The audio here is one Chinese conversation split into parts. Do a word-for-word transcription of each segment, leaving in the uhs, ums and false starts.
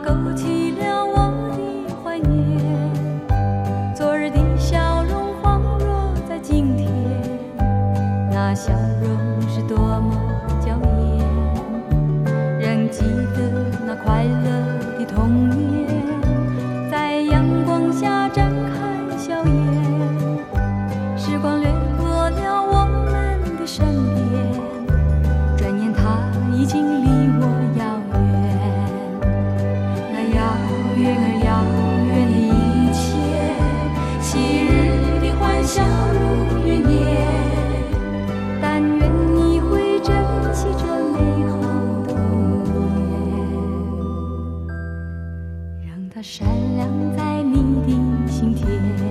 勾起了我的怀念。昨日的笑容恍若在今天，那笑容是多么娇艳，仍记得那快乐的童年，在阳光下展开笑颜。时光掠过了我们的身边，转眼它已经离我遥远。那遥远而遥远的一切，昔日的欢笑如云烟。但愿你会珍惜这美好童年，让它闪亮在你的心田。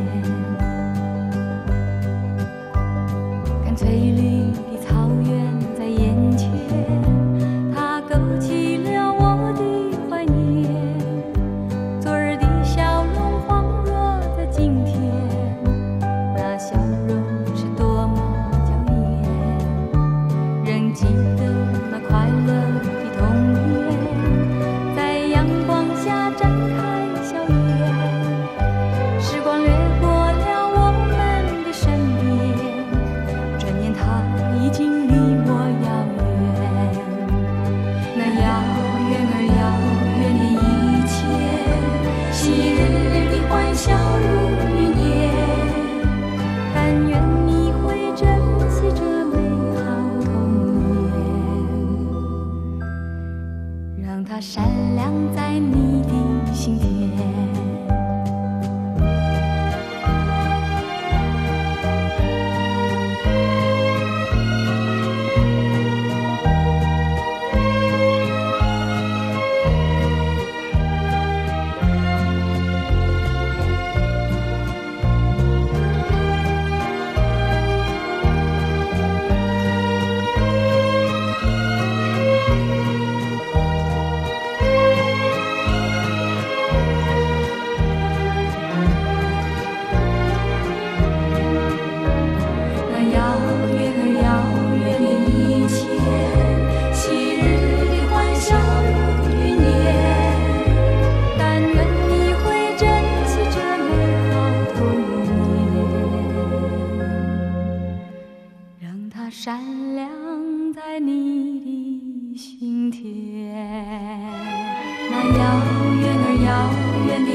看翠绿的草原在眼前，它勾起了我的怀念。昨日的笑容恍若在今天，那笑容是多么娇艳，仍记得那快乐的童年，在阳光下展开笑颜。时光掠过了我们的身边，转眼它已经离我遥远。那遥远而遥远的一切，昔日的欢笑如云烟。但愿你会珍惜这美好童年，让它闪亮在你的心田。闪亮在你的心田，那遥远而遥远的